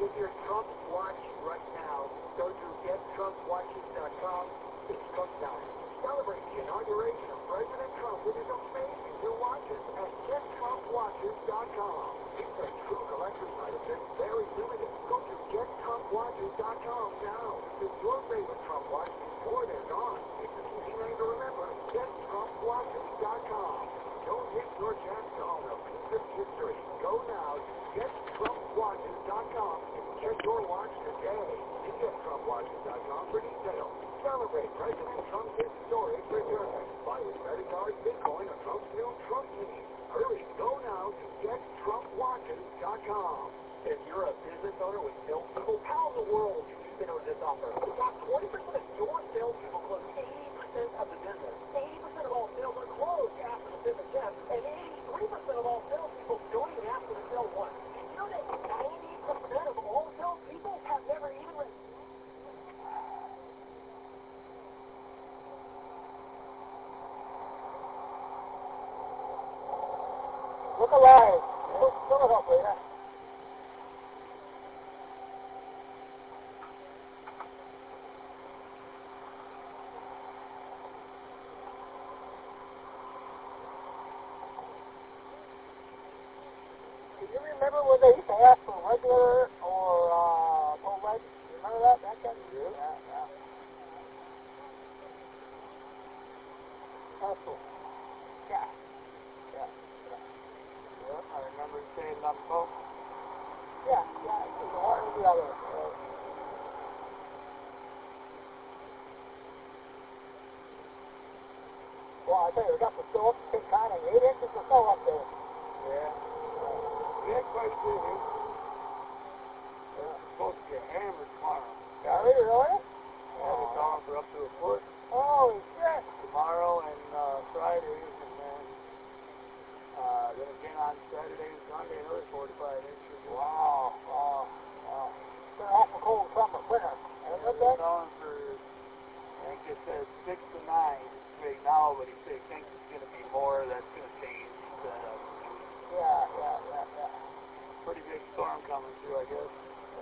Get your Trump watch right now. Go to gettrumpwatches.com. It's Trump time. Celebrate the inauguration of President Trump with his amazing new watches at gettrumpwatches.com. It's a true collector's item that's very limited. Go to gettrumpwatches.com now. Get your favorite Trump watch before they're gone. It's an easy name to remember. gettrumpwatches.com. Don't miss your chance to own a piece of history. Go now to gettrumpwatches.com and get your watch today. See gettrumpwatches.com for details. Celebrate President Trump's historic return. Buy with credit cards, Bitcoin, or Trump's new Trump keys. Hurry, go now to gettrumpwatches.com. If you're a business owner with salespeople, how in the world can you say no to this offer? In fact, 20% of your salespeople close 80% of the business. 80% of all sales are closed after the business ends, and 83% of all salespeople don't even ask for the sale once. Did you know that 90% of all salespeople have never even read? Look alive. Fill it up, later. Do you remember when they used to ask for regular or full leg? Remember that back then? Yeah. That's cool. Yeah. I remember saying that before. Yeah, it's one or the other. Well, I tell you, we got the snow up to kind of 8 inches of snow up there. Yeah. Yeah, quite busy. It's supposed to get hammered tomorrow. Are we really? Yeah, they're calling for up to a foot. Holy shit. Tomorrow and Fridays, and then again on Saturday and Sunday, another 45 inches. Wow. It's been an awful cold summer, winter. They're calling for, I think they said 6 to 9 right now, but he thinks it's going to be more. That's going to change. Yeah. Pretty big storm coming through, I guess.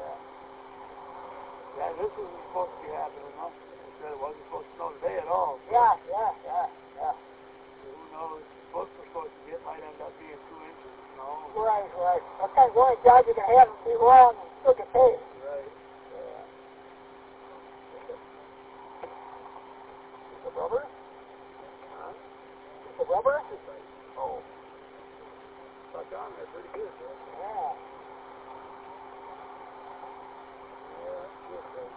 Yeah, this isn't supposed to be happening, though. They said it wasn't supposed to snow today at all. So Yeah. who knows? What we're supposed to get might end up being 2 inches of snow. Right. That kind of the only job you can have and be wrong and still get paid. Right. Is it rubber? Huh? Is it rubber? Oh. Stuck on there pretty good, right? Yeah. Yeah, that's good, right?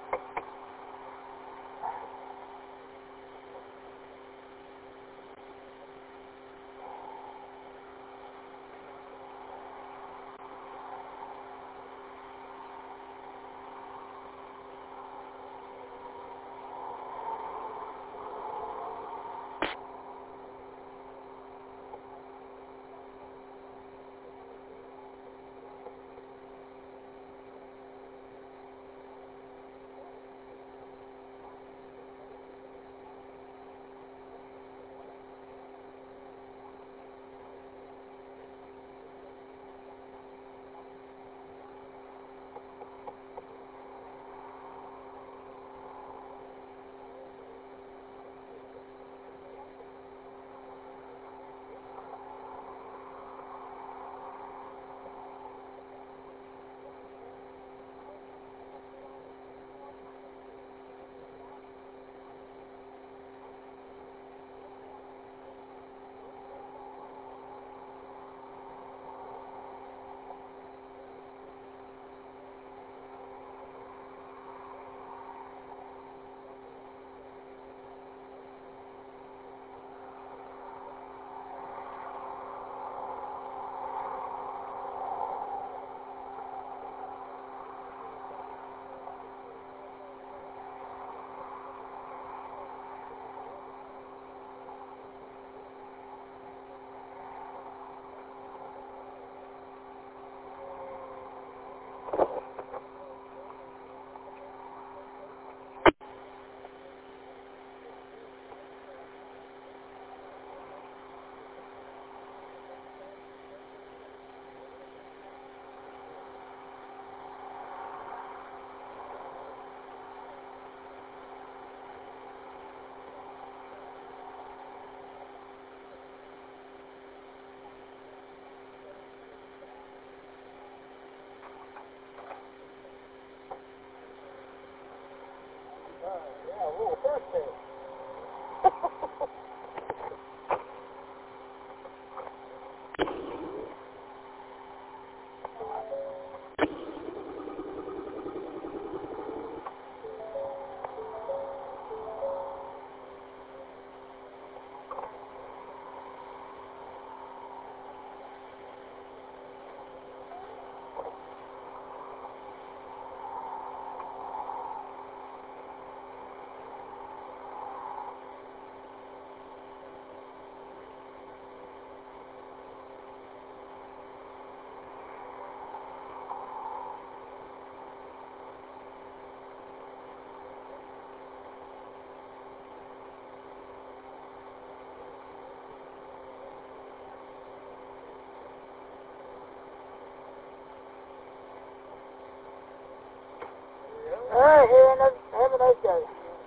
right, Aaron. Have a nice day.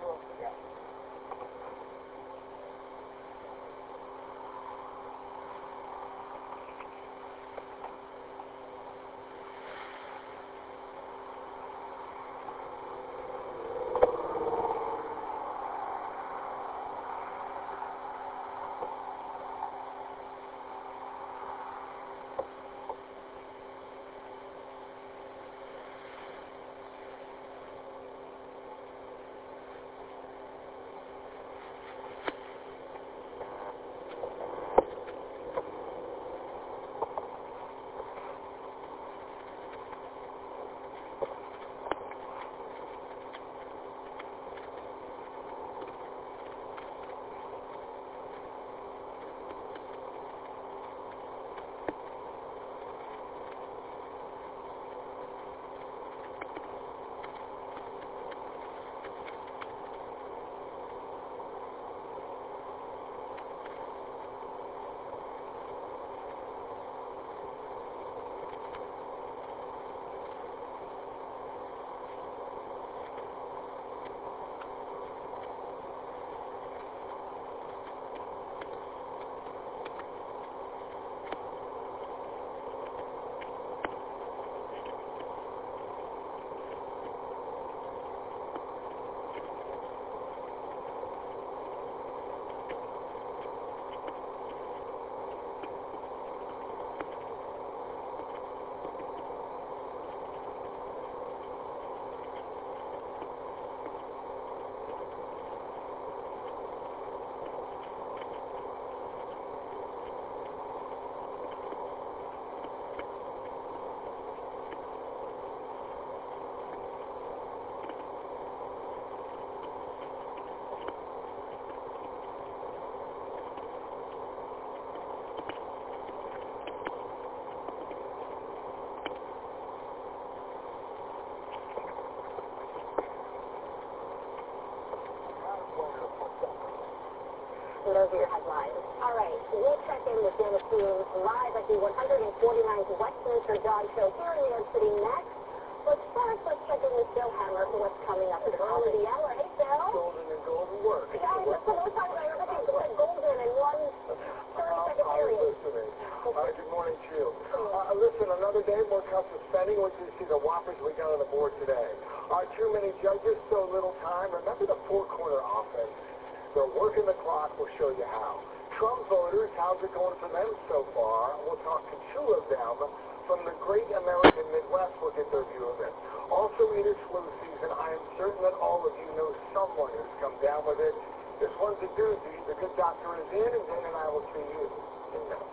Those are your headlines. All right, we check in with Dennis Hume live at the 149th Westminster Dog Show here in New York City next. But first, let's check in with Bill Hammer for what's coming up at the top of the hour. Hey, Bill. Golden and golden work. Yeah, we're talking about everything but golden in one 30-second period. Listening. Good morning to you. Listen, another day, more cuts of spending. What you see the whoppers we got on the board today. Too many judges, so little time. Remember the four-corner offense? They're working the clock. We'll show you how. Trump voters, how's it going for them so far? We'll talk to two of them from the great American Midwest. We'll get their view of it. Also, it is flu season. I am certain that all of you know someone who's come down with it. This one's a doozy. The good doctor is in, and Dan and I will see you in minutes.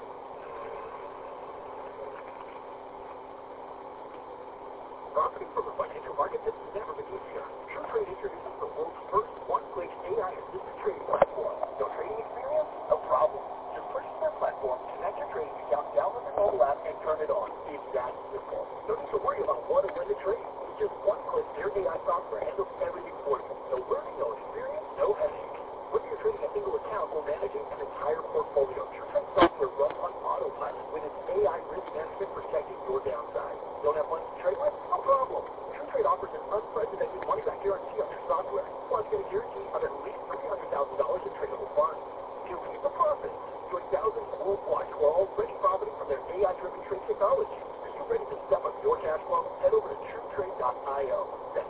Profiting from a financial market that's never been easier. TrueTrade introduces the world's first one-click AI-assisted trading platform. No trading experience? No problem. Just purchase their platform, connect your trading account, download the mobile app, and turn it on. It's that simple. No need to worry about what or when to trade. With just one click, their AI software handles everything for you. No learning, no experience, no headache. Whether you're trading a single account or managing an entire portfolio, TrueTrade software runs on autopilot with its AI risk management protecting your downside. Don't have money to trade with? No problem. TrueTrade offers an unprecedented money-back guarantee on your software, plus get a guarantee of at least $300,000 in tradable funds. To keep the profit, join thousands worldwide who are already profiting from their AI-driven trade technology. Are you ready to step up your cash flow? Head over to TrueTrade.io. That's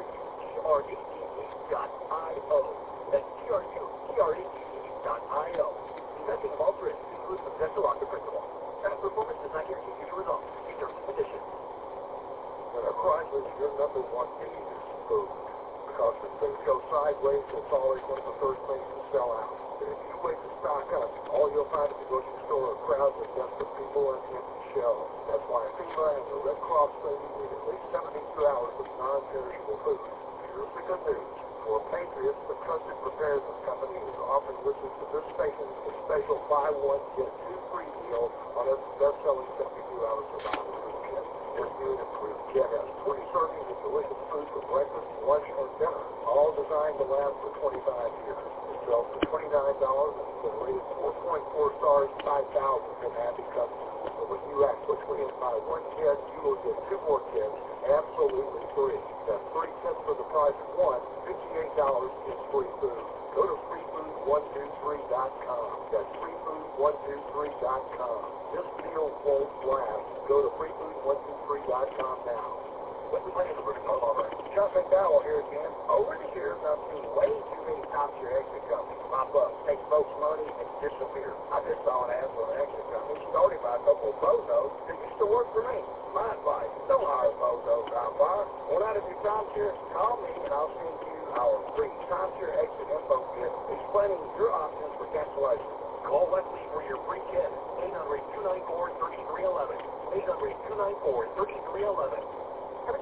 TrueTrade.io. That's TrueTrade.io. Investing involves risk, includes potential loss of principal. Past performance does not guarantee future results. See terms and conditions. When a crisis, your number one need is food. Because when things go sideways, it's always one of the first things to sell out. And if you wait to stock up, all you'll find at the grocery store are crowds of desperate people and empty shelves. That's why FEMA and the Red Cross say you need at least 72 hours of non-perishable food. Here's the good news. For Patriots, the trusted preparedness company is offering listeners to this station a special buy one, get two free deal on its best-selling 72-hour survival food kit. This new and improved kit has 20 servings of delicious food for breakfast, lunch, and dinner, all designed to last for 25 years. It sells for $29 and has been rated 4.4 stars, 5,000 from happy customers. So when you ask which way to buy one kit, you will get two more kits absolutely free. That's 3 cents per price of one, $58 is free food. Go to freefood123.com. That's freefood123.com. This deal won't last. Go to freefood123.com now. Let me play the first call over. Chuck McDowell here again. Over the years, I've seen way too many top-tier exit companies pop up, take folks' money, and disappear. I just saw an ad for an exit company started by a couple of bozos that used to work for me. My advice, don't hire bozos out there. Want out of your timeshare? Call me, and I'll send you our free timeshare exit info kit explaining your options for cancellation. Call Wesley for your free kit. 800-294-3311. 800-294-3311. If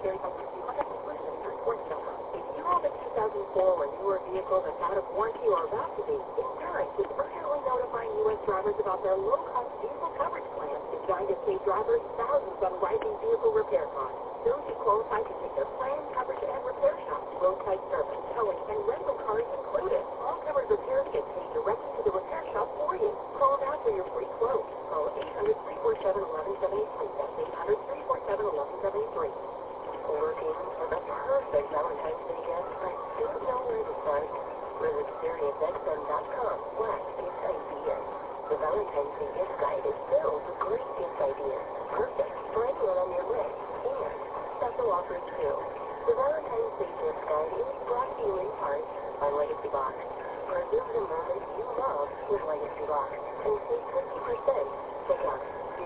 you have a 2004 or newer vehicle that's out of warranty or about to be, Insurance is urgently notifying U.S. drivers about their low-cost vehicle coverage plan designed to save drivers thousands on rising vehicle repair costs. Those who qualify can take their plan, coverage, and repair shops, roadside service, towing, and rental cars included. All covered repairs get paid directly to the repair shop for you. Call now for your free quote. Call 800-347-1173. That's 800-347-1173. Looking for the perfect Valentine's Day gift, but don't know where to start? Visit SiriusXM.com/gift-ideas. The Valentine's Day gift guide is filled with great gift ideas, perfect for anyone on your list, and special offers too. The Valentine's Day gift guide is brought to you in part by Legacy Box. Preserve the moment you love with Legacy Box and save 50%. Check out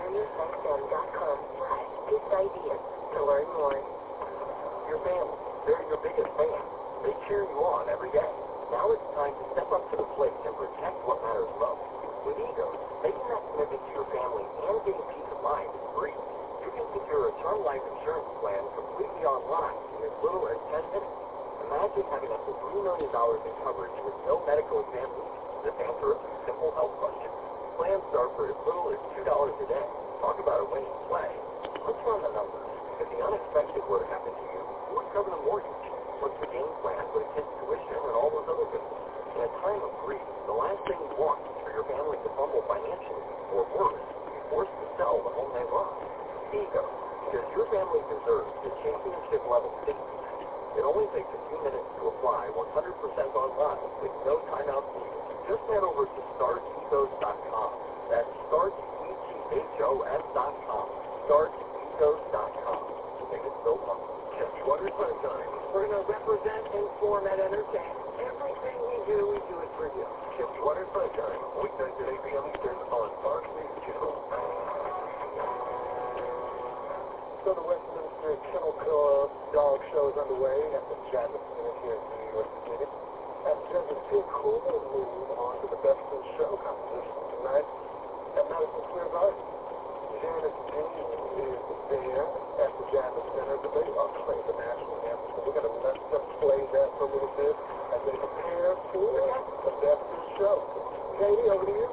SiriusXM.com/gift-ideas to learn more. Your family, they're your biggest fan. They cheer you on every day. Now it's time to step up to the plate and protect what matters most. With Egos, making that commitment to your family and getting peace of mind is free. You can secure a term life insurance plan completely online in as little as 10 minutes. Imagine having up to $3 million in coverage with no medical exam needed. Just answer a few simple health questions. Plans start for as little as $2 a day. Talk about a winning play. Let's run the numbers. If the unexpected were to happen to you, who would cover the mortgage? What's the game plan for the kids' tuition and all those other things? In a time of grief, the last thing you want is for your family to fumble financially, or worse, be forced to sell the home they love. Ego, because your family deserves the championship-level safety. It only takes a few minutes to apply 100% online with no timeouts needed. Just head over to startegos.com. That's startegos.com. Startegos.com. Make it so humble. Just Water Sunshine. We're going to represent, inform, and entertain. Everything we do it for you. Just Water Sunshine. Weeknights at 8 p.m. Eastern on Fox News Channel. So the Westminster Kennel Club Dog Show is underway at the Javits Center here in New York City. And judges feel cool and move on to the Best in Show competition tonight at Madison Square Garden. Janice Dean is there at the Javits Center. The Lady Hawks play the national anthem. So we're going to let them play that for a little bit as they prepare for the Best in Show. Katie, over to you.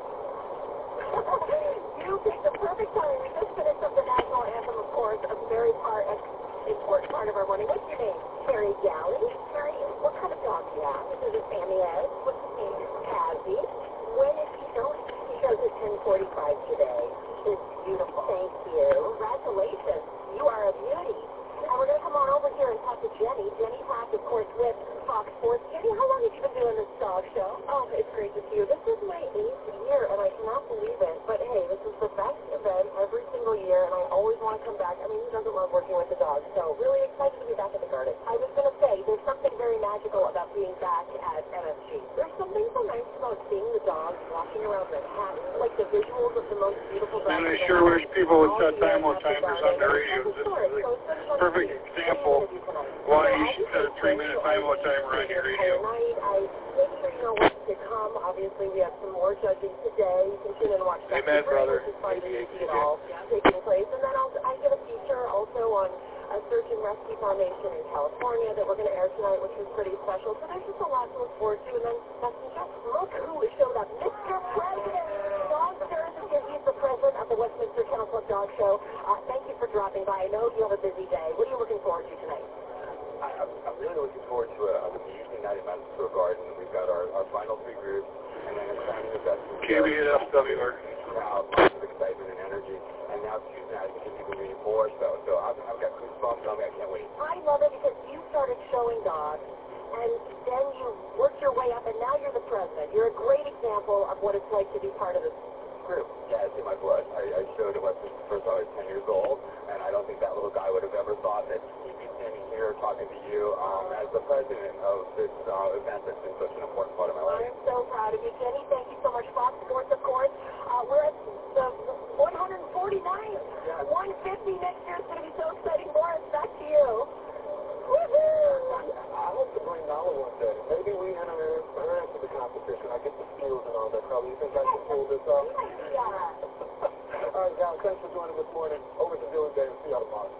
You picked the perfect time. We just finished up the national anthem, of course, a very important part of our morning. What's your name? Carrie Galley. Carrie, what kind of dog do you have? Is it Sammy Ed? What's his name? Abby. When is he showing? He shows at 10:45 today. It's beautiful. Thank you. Congratulations. You are a beauty. And we're going to come on over here and talk to Jenny. Jenny Pack, of course, with Fox Sports. Jenny, how long have you been doing this dog show? Oh, it's great to see you. This is my 8th year, and I cannot believe it. But, hey, this is the best event every single year, and I always want to come back. I mean, who doesn't love working with the dogs? So, really excited to be back at the Garden. I was going to say, there's something very magical about being back at MSG. There's something so nice about seeing the dogs walking around Manhattan, like the visuals of the most beautiful dogs. And I sure wish people would set time-out timers on their radios. This is a perfect example why you should set a 3-minute time-out timer on your radio. I make sure you know what's to come. Obviously, we have some more judging today. You can tune in and watch that. Amen, brother. Which is fun to see it all taking place. And then I get a feature also on a search and rescue foundation in California that we're going to air tonight, which is pretty special. So there's just a lot to look forward to. And then Best in Show. Look who has showed up. Mr. President. Don Stearns is here. He's the president of the Westminster Kennel Club Dog Show. Thank you for dropping by. I know you have a busy day. What are you looking forward to tonight? I'm really looking forward to an amazing night at Madison Square Garden. We've got our final 3 groups, and then it's time to the Best in Show. KBSWR. Now, lots of excitement and energy. And now Tuesday, I think it's even more so. So I've got goosebumps on me. I can't wait. I love it because you started showing following dogs, and then you worked your way up, and now you're the president. You're a great example of what it's like to be part of this group. Yeah, it's in my blood. I showed him since first I was 10 years old, and I don't think that little guy would have ever thought that he'd be standing here talking to you as the president of this event that's been such an important part of my life. I'm so proud of you, Kenny. Thank you so much, Fox Sports, of course. We're at the 149th. Yeah. 150 next year is going to be so exciting. Lawrence, back to you. Woohoo! I hope to bring Nala one day. Maybe we enter her into the competition. I get the skills and all that. Probably you think I can pull this off? Yeah. All right, Gal, thanks for joining this morning. Over to Dylan Day and see y'all tomorrow.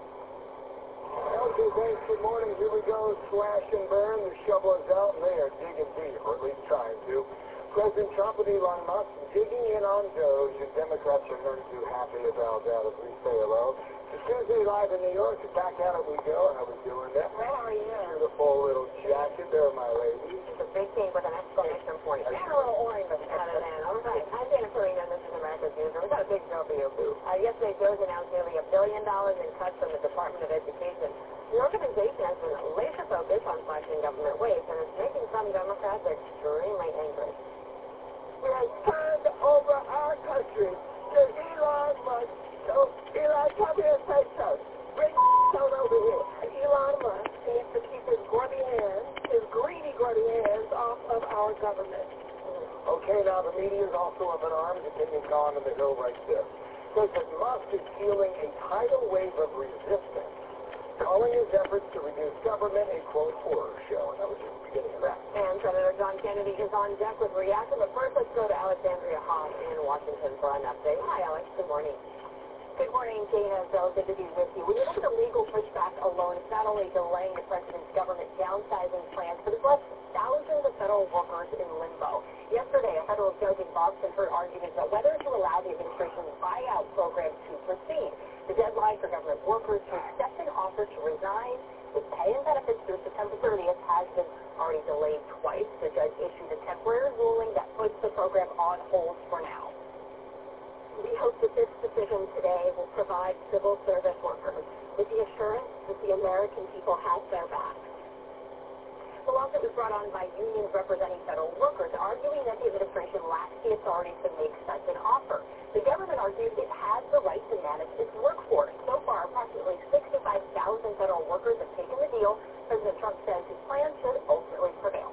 Okay, thanks. Good morning. Here we go. Slash and burn. The shovel is out, and they are digging deep, or at least trying to. President Trump and Elon Musk digging in on Doge, and Democrats are none too happy about that, as we say hello. It's Tuesday live in New York. Back at it we go. How we doing that? How are you? Beautiful little jacket there, my lady. It's a big thing with an exclamation point. And a little orange out of that. All right. I'm Dana Farina. This is America's News. We've got a big show for you. Yesterday, Doge announced nearly $1 billion in cuts from the Department of Education. The organization has been laser focused on slashing government waste, and it's making some Democrats extremely angry. We have turned over our country to Elon Musk. So, Elon, come here and say so. Bring on over here. Elon Musk needs to keep his grubby hands, his greedy, grubby hands off of our government. Okay, now the media is also up in arms and getting gone on the Hill right there. Says that Musk is feeling a tidal wave of resistance, calling his efforts to reduce government a, quote, horror show. And that was just the beginning of that. And Senator John Kennedy is on deck with reaction. But first, let's go to Alexandria Haas in Washington for an update. Hi, Alex. Good morning. Good morning, Dana. So good to be with you. When you look at the legal pushback alone, it's not only delaying the president's government downsizing plans, but it's left thousands of federal workers in limbo. Yesterday, a federal judge in Boston heard arguments about whether to allow the administration's buyout program to proceed. The deadline for government workers to accept an offer to resign with pay and benefits through September 30th has been already delayed twice. The judge issued a temporary ruling that puts the program on hold for now. We hope that this decision today will provide civil service workers with the assurance that the American people have their backs. The lawsuit was brought on by unions representing federal workers, arguing that the administration lacks the authority to make such an offer. The government argues it has the right to manage its workforce. So far, approximately 65,000 federal workers have taken the deal. President Trump says his plan should ultimately prevail.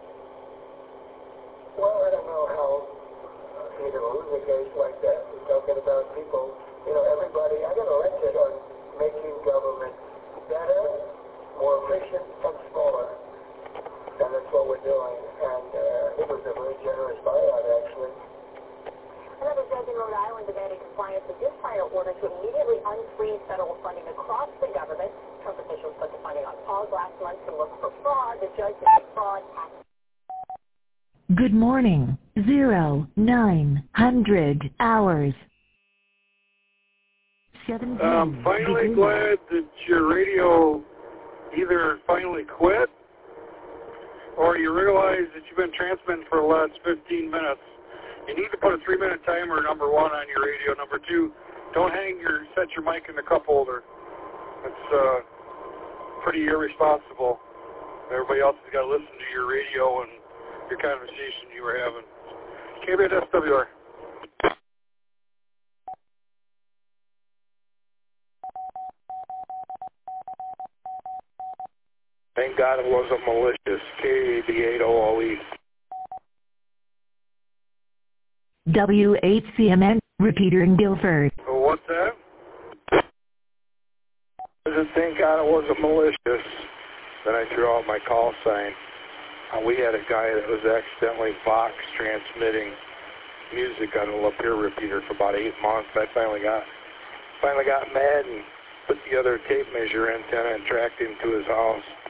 Well, I don't know how you can lose a case like that. We're talking about people, everybody. I got elected on making government better, more efficient, and smaller. And that's what we're doing. And it was a very generous buyout, actually. Another judge in Rhode Island demanded compliance with his prior order to immediately unfreeze federal funding across the government. Trump officials put the funding on pause last month to look for fraud. The judge said fraud has. Good morning. 0900 hours. I'm finally glad that your radio either finally quit or you realize that you've been transmitting for the last 15 minutes. You need to put a 3-minute timer, number one, on your radio. Number two, don't set your mic in the cup holder. It's pretty irresponsible. Everybody else has got to listen to your radio and your conversation you were having. KBSWR. Thank God it wasn't malicious. KAB8OLE. WHCMN, repeater in Guilford. What's that? Thank God it wasn't malicious. Then I threw out my call sign. We had a guy that was accidentally Vox transmitting music on a Lapeer repeater for about 8 months. I finally got mad and put the other tape measure antenna and tracked him to his house.